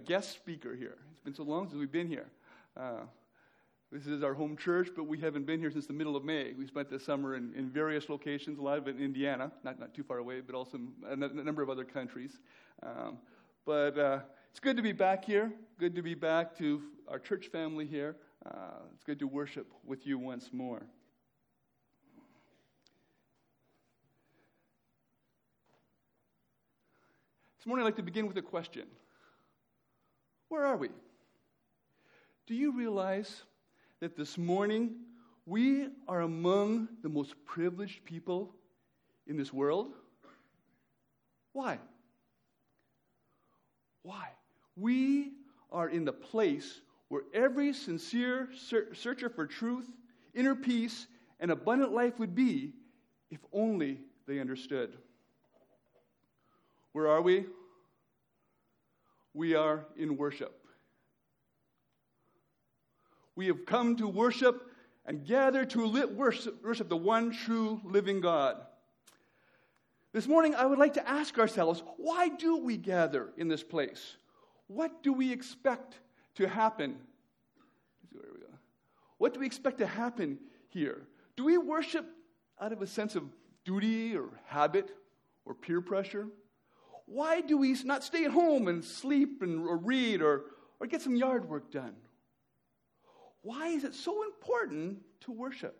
guest speaker here. It's been so long since we've been here. This is our home church, but we haven't been here since the middle of May. We spent the summer in various locations, a lot of it in Indiana, not too far away, but also in a number of other countries. But it's good to be back here. Good to be back to our church family here. It's good to worship with you once more. This morning I'd like to begin with a question. Where are we? Do you realize that this morning we are among the most privileged people in this world? Why? Why? We are in the place where every sincere searcher for truth, inner peace, and abundant life would be if only they understood. Where are we? We are in worship. We have come to worship and gather to worship the one true living God. This morning, I would like to ask ourselves, why do we gather in this place? What do we expect to happen? What do we expect to happen here? Do we worship out of a sense of duty or habit or peer pressure? Why do we not stay at home and sleep or read or get some yard work done? Why is it so important to worship?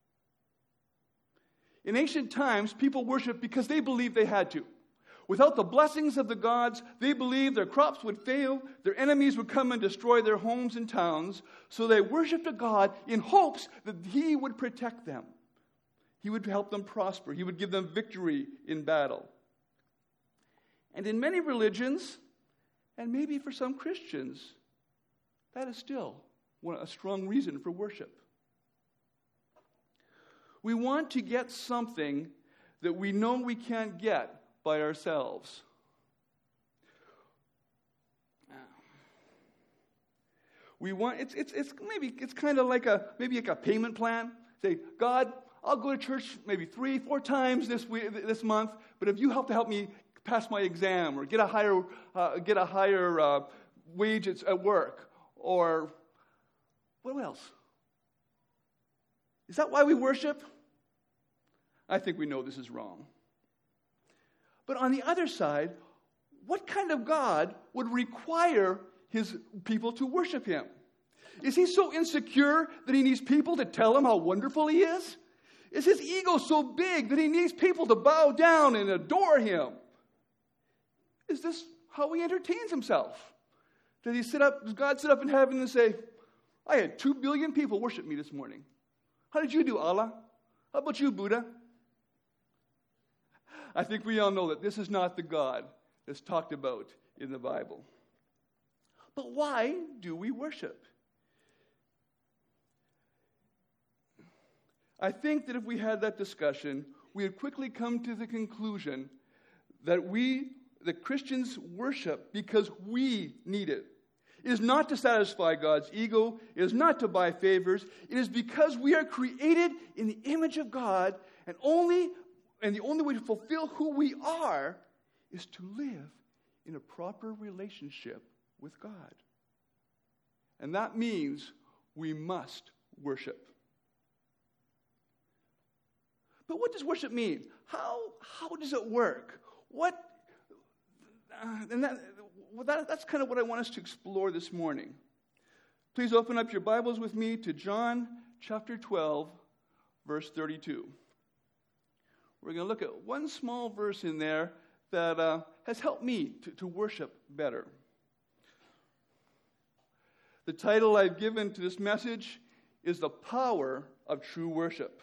In ancient times, people worshiped because they believed they had to. Without the blessings of the gods, they believed their crops would fail, their enemies would come and destroy their homes and towns, so they worshiped a God in hopes that He would protect them. He would help them prosper. He would give them victory in battle. And in many religions, and maybe for some Christians, that is still a strong reason for worship. We want to get something that we know we can't get by ourselves. We want it's kind of like a payment plan. Say, God, I'll go to church maybe 3-4 times this month, but if you help me pass my exam or get a higher wage at work, or what else? Is that why we worship? I think we know this is wrong. But on the other side, what kind of God would require His people to worship Him? Is He so insecure that He needs people to tell Him how wonderful He is? Is His ego so big that He needs people to bow down and adore Him? Is this how He entertains Himself? Does God sit up in heaven and say, I had 2 billion people worship me this morning. How did you do, Allah? How about you, Buddha? I think we all know that this is not the God that's talked about in the Bible. But why do we worship? I think that if we had that discussion, we would quickly come to the conclusion that Christians worship because we need it. It is not to satisfy God's ego. It is not to buy favors. It is because we are created in the image of God, and the only way to fulfill who we are is to live in a proper relationship with God. And that means we must worship. But what does worship mean? How does it work? That's kind of what I want us to explore this morning. Please open up your Bibles with me to John chapter 12, verse 32. We're going to look at one small verse in there that has helped me to worship better. The title I've given to this message is The Power of True Worship.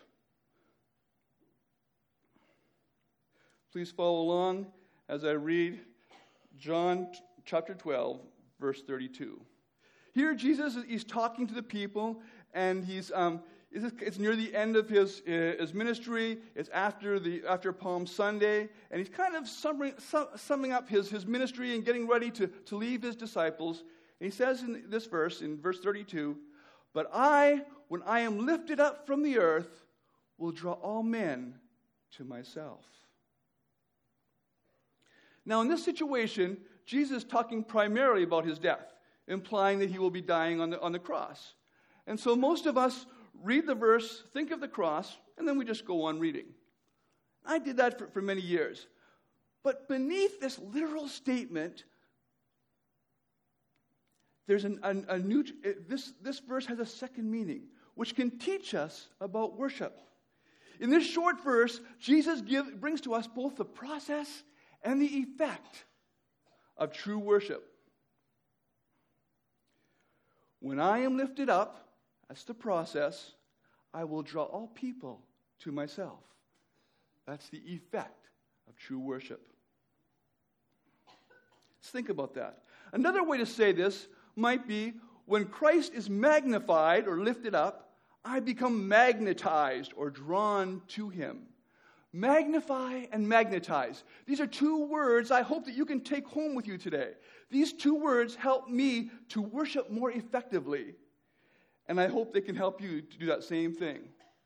Please follow along as I read John chapter 12, verse 32. Here Jesus, he's talking to the people, and it's near the end of his ministry. It's after Palm Sunday, and he's kind of summing up his ministry and getting ready to leave his disciples. And he says in this verse, in verse 32, "But I, when I am lifted up from the earth, will draw all men to myself." Now, in this situation, Jesus is talking primarily about his death, implying that he will be dying on the cross. And so most of us read the verse, think of the cross, and then we just go on reading. I did that for many years. But beneath this literal statement, there's this verse has a second meaning, which can teach us about worship. In this short verse, Jesus brings to us both the process and the effect of true worship. When I am lifted up, that's the process, I will draw all people to myself. That's the effect of true worship. Let's think about that. Another way to say this might be, when Christ is magnified or lifted up, I become magnetized or drawn to him. Magnify and magnetize. These are two words I hope that you can take home with you today. These two words help me to worship more effectively. And I hope they can help you to do that same thing.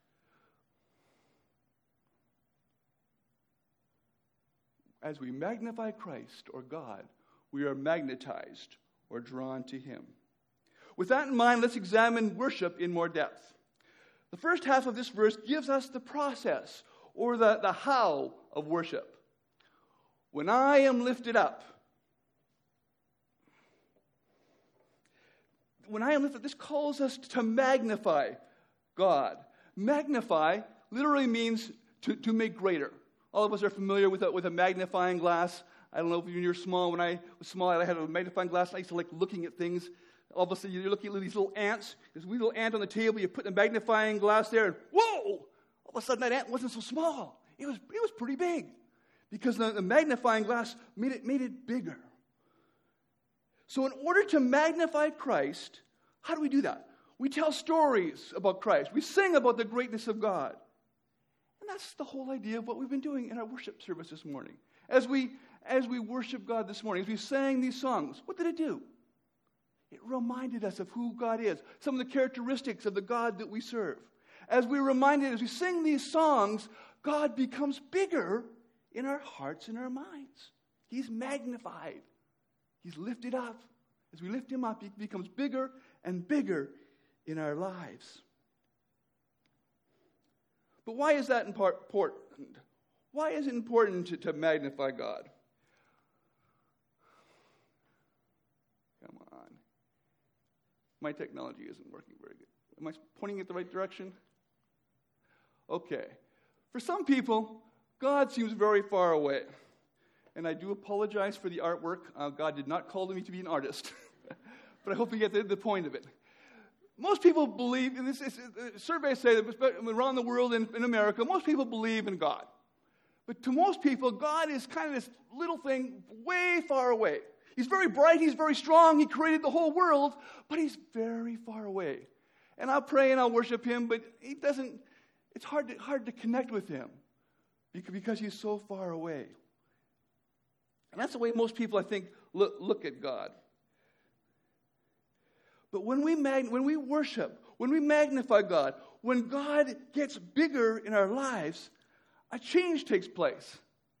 As we magnify Christ or God, we are magnetized or drawn to him. With that in mind, let's examine worship in more depth. The first half of this verse gives us the process or the how of worship. When I am lifted up. When I am lifted up, this calls us to magnify God. Magnify literally means to make greater. All of us are familiar with a magnifying glass. I don't know if you're small. When I was small, I had a magnifying glass. I used to like looking at things. All of a sudden, you're looking at these little ants. There's a wee little ant on the table. You put the magnifying glass there, and whoa! All of a sudden, that ant wasn't so small. It was pretty big, because the magnifying glass made it bigger. So, in order to magnify Christ, how do we do that? We tell stories about Christ. We sing about the greatness of God, and that's the whole idea of what we've been doing in our worship service this morning. As we worship God this morning, as we sang these songs, what did it do? It reminded us of who God is, some of the characteristics of the God that we serve. As we sing these songs, God becomes bigger in our hearts and our minds. He's magnified. He's lifted up. As we lift him up, he becomes bigger and bigger in our lives. But why is that important? Why is it important to magnify God? Come on. My technology isn't working very good. Am I pointing it the right direction? Okay. For some people, God seems very far away. And I do apologize for the artwork. God did not call me to be an artist. But I hope you get the point of it. Most people believe, and surveys say that around the world in America, most people believe in God. But to most people, God is kind of this little thing way far away. He's very bright, he's very strong, he created the whole world, but he's very far away. And I'll pray and I'll worship him, but it's hard to connect with him because he's so far away. And that's the way most people, I think, look at God. But when we worship, when we magnify God, when God gets bigger in our lives, a change takes place.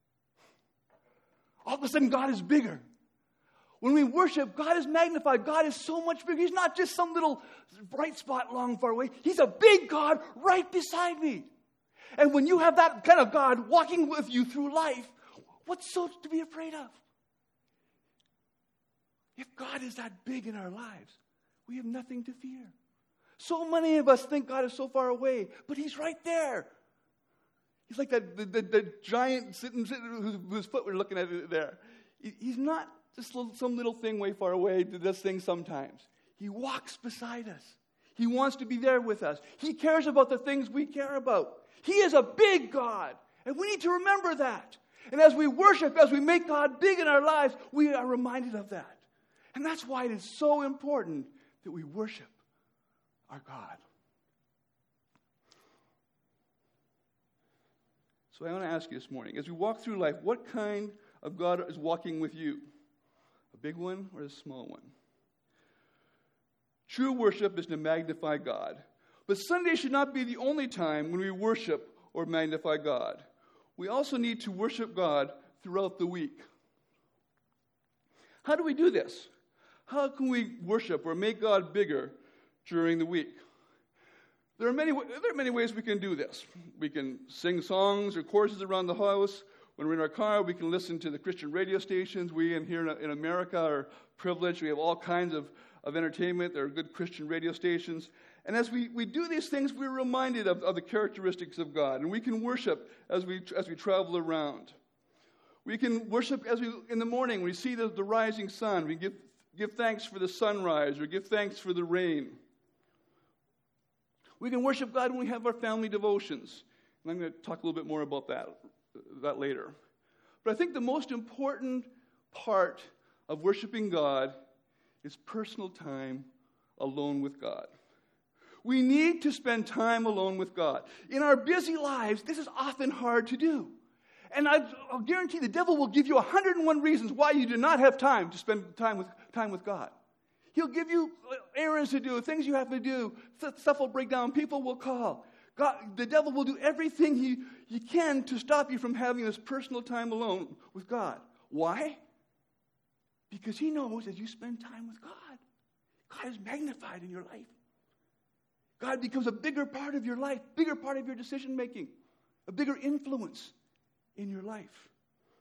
All of a sudden, God is bigger. When we worship, God is magnified. God is so much bigger. He's not just some little bright spot long far away. He's a big God right beside me. And when you have that kind of God walking with you through life, what's so to be afraid of? If God is that big in our lives, we have nothing to fear. So many of us think God is so far away, but he's right there. He's like the giant sitting whose foot we're looking at there. He's not just some little thing way far away that does things sometimes. He walks beside us. He wants to be there with us. He cares about the things we care about. He is a big God, and we need to remember that. And as we worship, as we make God big in our lives, we are reminded of that. And that's why it is so important that we worship our God. So I want to ask you this morning, as we walk through life, what kind of God is walking with you? A big one or a small one? True worship is to magnify God. But Sunday should not be the only time when we worship or magnify God. We also need to worship God throughout the week. How do we do this? How can we worship or make God bigger during the week? There are many ways we can do this. We can sing songs or choruses around the house. When we're in our car, we can listen to the Christian radio stations. We here in America are privileged. We have all kinds of entertainment. There are good Christian radio stations. And as we do these things, we're reminded of the characteristics of God. And we can worship as we travel around. We can worship in the morning when we see the rising sun. We give thanks for the sunrise or give thanks for the rain. We can worship God when we have our family devotions. And I'm going to talk a little bit more about that later. But I think the most important part of worshiping God is personal time alone with God. We need to spend time alone with God. In our busy lives, this is often hard to do. And I'll guarantee the devil will give you 101 reasons why you do not have time to spend time with God. He'll give you errands to do, things you have to do. Stuff will break down. People will call. The devil will do everything he can to stop you from having this personal time alone with God. Why? Because he knows as you spend time with God, God is magnified in your life. God becomes a bigger part of your life, bigger part of your decision making, a bigger influence in your life.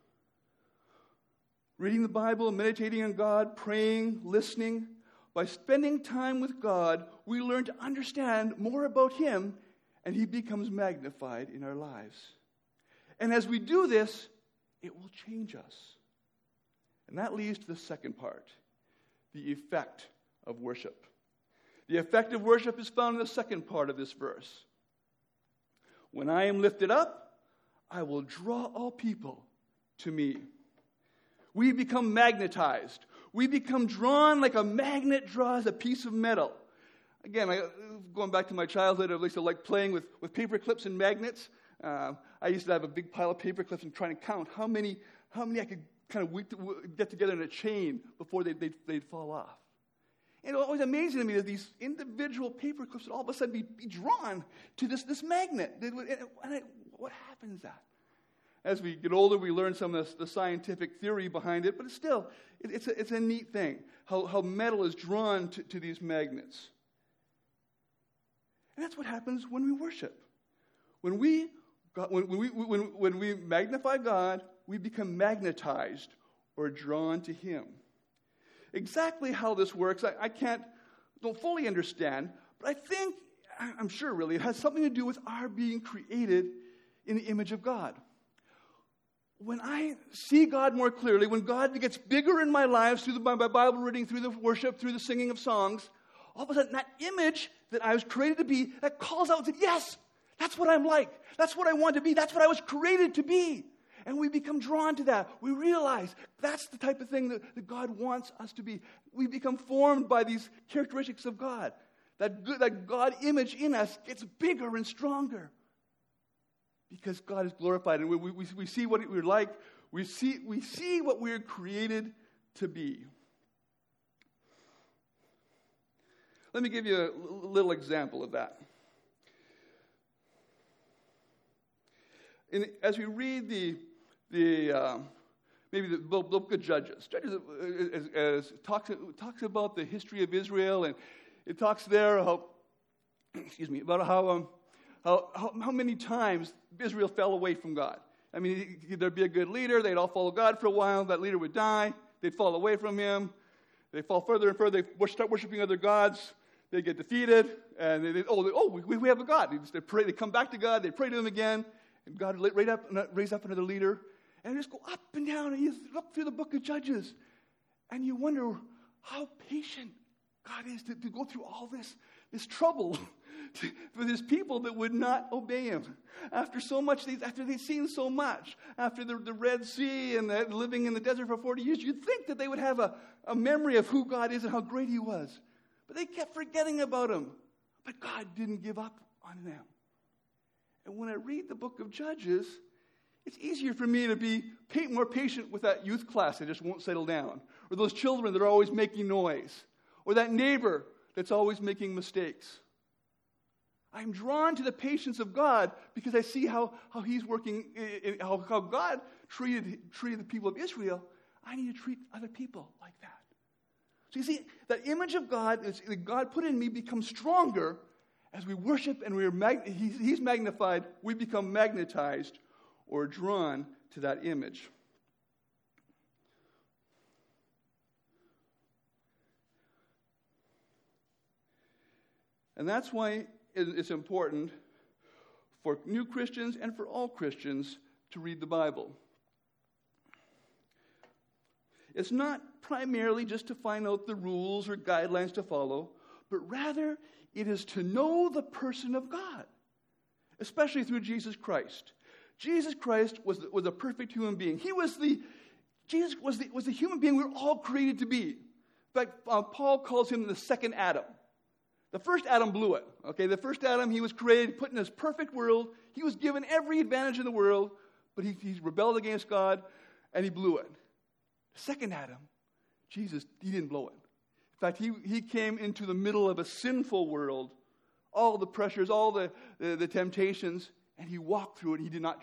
Reading the Bible, meditating on God, praying, listening. By spending time with God, we learn to understand more about Him, and He becomes magnified in our lives. And as we do this, it will change us. And that leads to the second part, the effect of worship. The effect of worship is found in the second part of this verse. When I am lifted up, I will draw all people to me. We become magnetized. We become drawn like a magnet draws a piece of metal. Again, going back to my childhood, I used to like playing with paper clips and magnets. I used to have a big pile of paper clips and trying to count how many I could kind of get together in a chain before they'd fall off. And it was always amazing to me that these individual paper clips would all of a sudden be drawn to this magnet. What happens that? As we get older, we learn some of the scientific theory behind it, but it's a neat thing, how metal is drawn to these magnets. And that's what happens when we worship. When we magnify God, we become magnetized or drawn to Him. Exactly how this works, I don't fully understand, but I'm sure really, it has something to do with our being created in the image of God. When I see God more clearly, when God gets bigger in my lives through my Bible reading, through the worship, through the singing of songs, all of a sudden that image that I was created to be, that calls out and says, yes, that's what I'm like. That's what I want to be. That's what I was created to be. And we become drawn to that. We realize that's the type of thing that God wants us to be. We become formed by these characteristics of God. That God image in us gets bigger and stronger. Because God is glorified, and we see what we're like. We see what we're created to be. Let me give you a little example of that. As we read maybe the book of Judges talks about the history of Israel, and it talks there about how many times Israel fell away from God. I mean, there'd be a good leader, they'd all follow God for a while, that leader would die, they'd fall away from him, they'd fall further and further, they start worshiping other gods, they get defeated, and we have a God. They pray, they come back to God, they pray to Him again, and God raise up another leader, and they just go up and down, and you look through the book of Judges, and you wonder how patient God is to go through all this trouble for His people that would not obey Him. After they'd seen so much, after the Red Sea and living in the desert for 40 years, you'd think that they would have a memory of who God is and how great He was. But they kept forgetting about Him. But God didn't give up on them. And when I read the book of Judges, it's easier for me to be more patient with that youth class that just won't settle down, or those children that are always making noise, or that neighbor that's always making mistakes. I'm drawn to the patience of God because I see how He's working, how God treated the people of Israel. I need to treat other people like that. So you see, that image of God that God put in me becomes stronger as we worship and He's magnified. We become magnetized or drawn to that image. And that's why it's important for new Christians and for all Christians to read the Bible. It's not primarily just to find out the rules or guidelines to follow, but rather it is to know the person of God, especially through Jesus Christ. Jesus Christ was a perfect human being. Jesus was the human being we were all created to be. In fact, Paul calls him the second Adam. The first Adam blew it. Okay, the first Adam, he was created, put in this perfect world. He was given every advantage in the world, but he rebelled against God, and he blew it. The second Adam, Jesus, he didn't blow it. In fact, he came into the middle of a sinful world, all the pressures, all the temptations, and he walked through it. He did not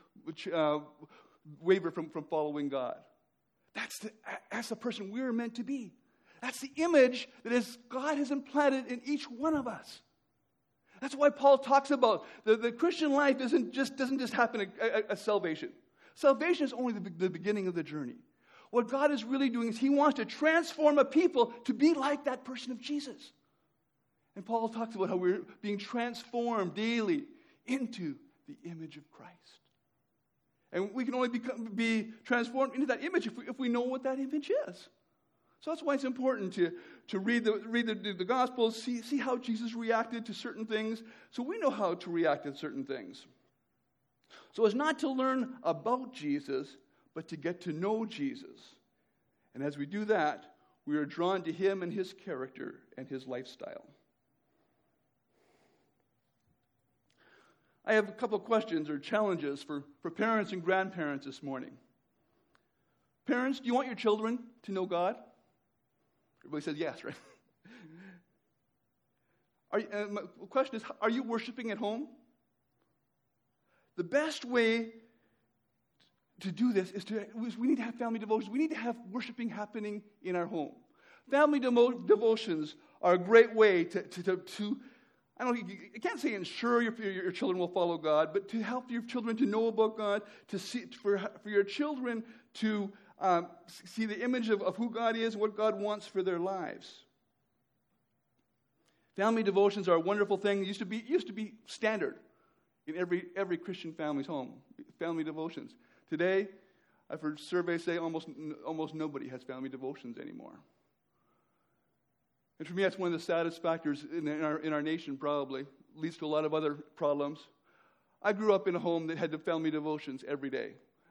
waver from following God. That's the person we were meant to be. That's the image that God has implanted in each one of us. That's why Paul talks about the Christian life doesn't just happen at salvation. Salvation is only the beginning of the journey. What God is really doing is He wants to transform a people to be like that person of Jesus. And Paul talks about how we're being transformed daily into the image of Christ. And we can only be transformed into that image if we know what that image is. So that's why it's important to read the Gospels, see how Jesus reacted to certain things, so we know how to react to certain things. So it's not to learn about Jesus, but to get to know Jesus. And as we do that, we are drawn to Him and His character and His lifestyle. I have a couple of questions or challenges for parents and grandparents this morning. Parents, do you want your children to know God? Everybody says yes, right? My question is, are you worshiping at home? The best way to do this is we need to have family devotions. We need to have worshiping happening in our home. Family devotions are a great way to I don't know, I can't say ensure your children will follow God, but to help your children to know about God, to see for your children to see the image of who God is, what God wants for their lives. Family devotions are a wonderful thing. It used to be standard in every Christian family's home. Family devotions. Today, I've heard surveys say almost nobody has family devotions anymore. And for me, that's one of the saddest factors in our nation, probably. Leads to a lot of other problems. I grew up in a home that had the family devotions every day.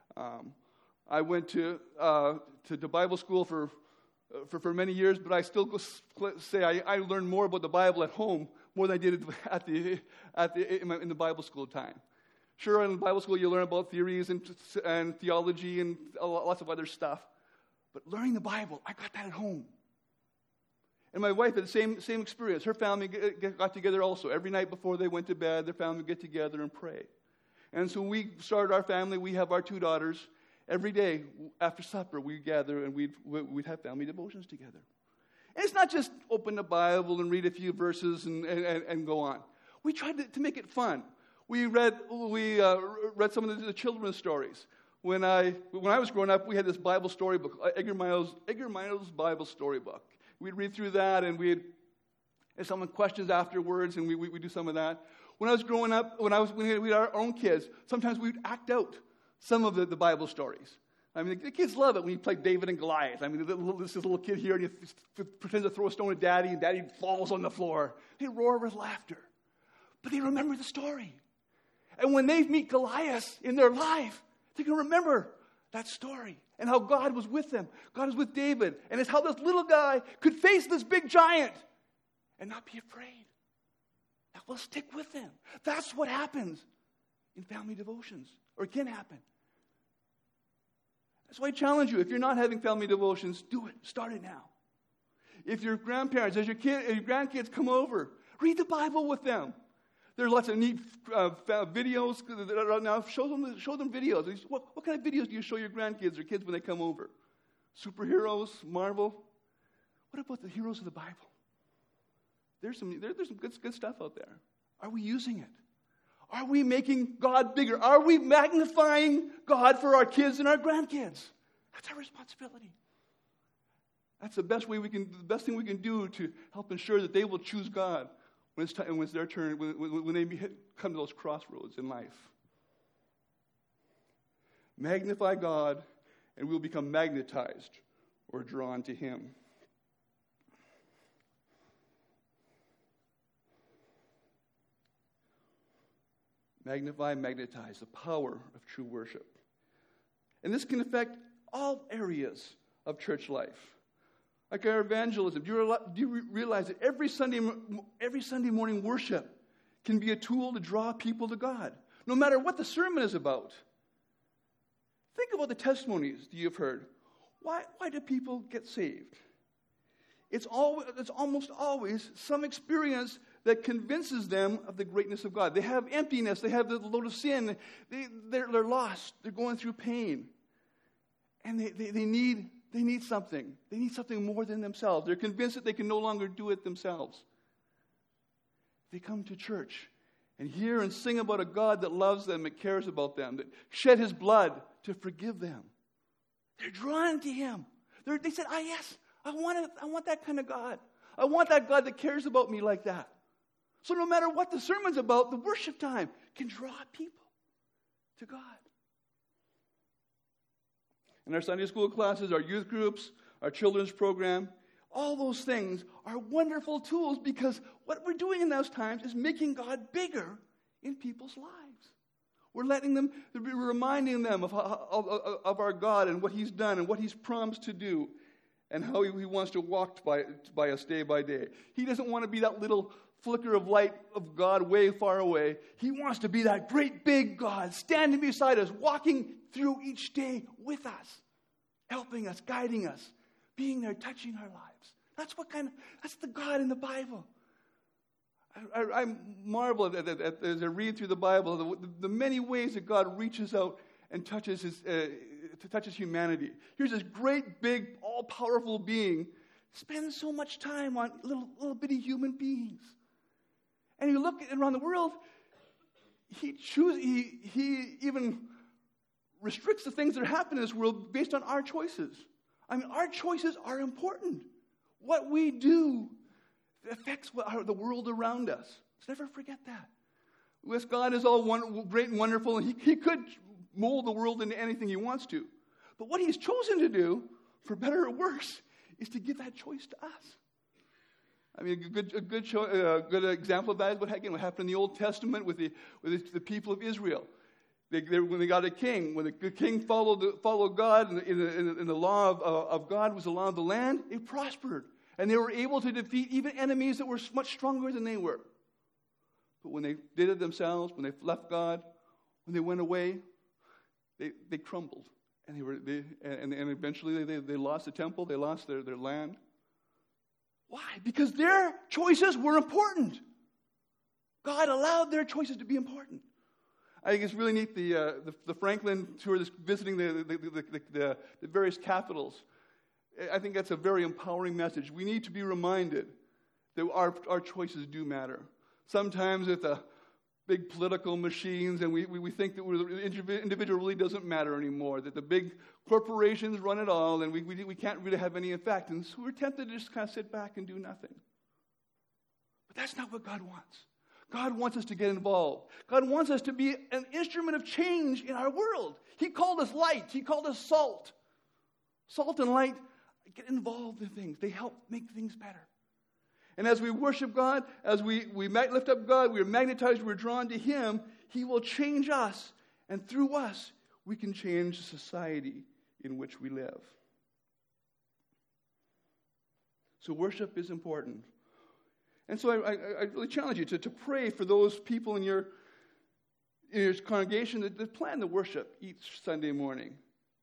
I went to Bible school for many years, but I still say I learned more about the Bible at home more than I did in the Bible school time. Sure, in Bible school you learn about theories and theology and lots of other stuff, but learning the Bible, I got that at home. And my wife had the same experience. Her family got together also. Every night before they went to bed, their family would get together and pray. And so we started our family. We have our 2 daughters. Every day after supper, we'd gather and we'd have family devotions together. And it's not just open the Bible and read a few verses and go on. We tried to make it fun. We read some of the children's stories. When I was growing up, we had this Bible storybook, Edgar Miles' Bible storybook. We'd read through that, and we'd ask someone questions afterwards, and we'd do some of that. When I was growing up, when we had our own kids, sometimes we'd act out some of the Bible stories. I mean, the kids love it when you play David and Goliath. I mean, this little kid here, and he pretends to throw a stone at Daddy, and Daddy falls on the floor. They roar with laughter. But they remember the story. And when they meet Goliath in their life, they can remember that story and how God was with them. God was with David. And it's how this little guy could face this big giant and not be afraid. That will stick with them. That's what happens in family devotions, or it can happen. That's why I challenge you. If you're not having family devotions, do it. Start it now. If your grandparents, as your grandkids come over, read the Bible with them. There are lots of neat videos that are now. Show them videos. What kind of videos do you show your grandkids or kids when they come over? superheroes, Marvel. What about the heroes of the Bible? There's some good stuff out there. Are we using it? Are we making God bigger? Are we magnifying God for our kids and our grandkids? That's our responsibility. That's the best thing we can do to help ensure that they will choose God when it's time, when it's their turn, when they come to those crossroads in life. Magnify God, and we'll become magnetized or drawn to Him. Magnify, magnetize, the power of true worship. And this can affect all areas of church life. Like our evangelism. Do you realize that every Sunday morning worship can be a tool to draw people to God, no matter what the sermon is about? Think about the testimonies that you've heard. Why do people get saved? It's almost always some experience that convinces them of the greatness of God. They have emptiness. They have the load of sin. They're lost. They're going through pain. And they need something. They need something more than themselves. They're convinced that they can no longer do it themselves. They come to church and hear and sing about a God that loves them, that cares about them, that shed His blood to forgive them. They're drawn to Him. They said, yes, I want that kind of God. I want that God that cares about me like that. So no matter what the sermon's about, the worship time can draw people to God. In our Sunday school classes, our youth groups, our children's program, all those things are wonderful tools because what we're doing in those times is making God bigger in people's lives. We're reminding them of our God and what He's done and what He's promised to do and how He wants to walk by us day by day. He doesn't want to be that little flicker of light of God way far away. He wants to be that great big God standing beside us, walking through each day with us, helping us, guiding us, being there, touching our lives. That's the God in the Bible. I marvel as I read through the Bible, the many ways that God reaches out and touches humanity. Here's this great, big, all-powerful being spends so much time on little bitty human beings. And you look around the world, he even restricts the things that happen in this world based on our choices. I mean, our choices are important. What we do affects the world around us. Let's never forget that. Yes, God is all great and wonderful, and He could mold the world into anything He wants to. But what He's chosen to do, for better or worse, is to give that choice to us. I mean, a good example of that is what happened in the Old Testament with the people of Israel. When they got a king, when the king followed God, and the law of God was the law of the land, it prospered. And they were able to defeat even enemies that were much stronger than they were. But when they did it themselves, when they left God, when they went away, they crumbled. And eventually they lost the temple, they lost their land. Why? Because their choices were important. God allowed their choices to be important. I think it's really neat, the Franklin tour, visiting the various capitals. I think that's a very empowering message. We need to be reminded that our choices do matter. Sometimes with the big political machines, and we think that the individual really doesn't matter anymore, that the big corporations run it all, and we can't really have any effect. And so we're tempted to just kind of sit back and do nothing. But that's not what God wants. God wants us to get involved. God wants us to be an instrument of change in our world. He called us light. He called us salt. Salt and light get involved in things. They help make things better. And as we worship God, as we lift up God, we're magnetized, we're drawn to Him, He will change us. And through us, we can change the society in which we live. So worship is important. And so I really challenge you to pray for those people in your congregation that plan to worship each Sunday morning.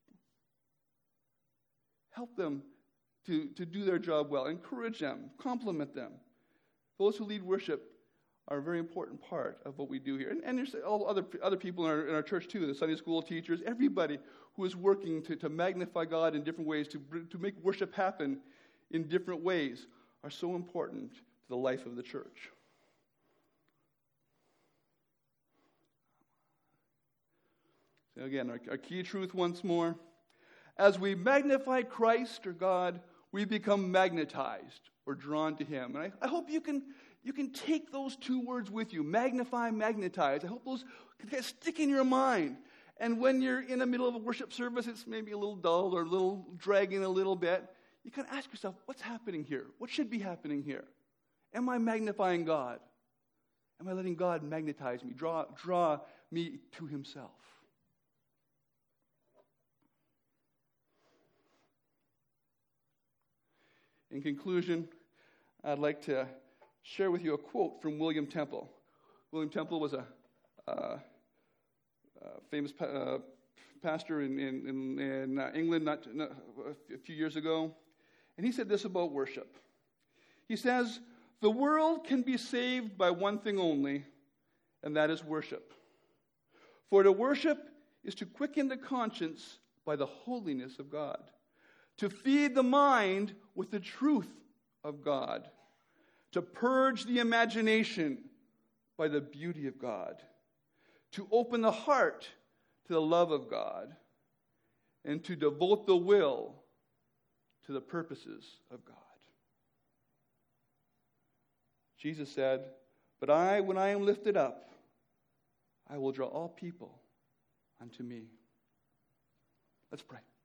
Help them to do their job well. Encourage them. Compliment them. Those who lead worship, are a very important part of what we do here. And there's all other people in our church too, the Sunday school teachers, everybody who is working to magnify God in different ways, to make worship happen in different ways, are so important to the life of the church. So again, our key truth once more. As we magnify Christ or God, we become magnetized or drawn to Him. And I hope you can take those two words with you, magnify, magnetize. I hope those can stick in your mind. And when you're in the middle of a worship service, it's maybe a little dull or a little dragging a little bit, you can ask yourself, what's happening here? What should be happening here? Am I magnifying God? Am I letting God magnetize me, draw me to Himself? In conclusion, I'd like to share with you a quote from William Temple. William Temple was a famous pastor in England a few years ago. And he said this about worship. He says, "The world can be saved by one thing only, and that is worship. For to worship is to quicken the conscience by the holiness of God, to feed the mind with the truth of God, to purge the imagination by the beauty of God, to open the heart to the love of God, and to devote the will to the purposes of God." Jesus said, "But when I am lifted up, I will draw all people unto me." Let's pray.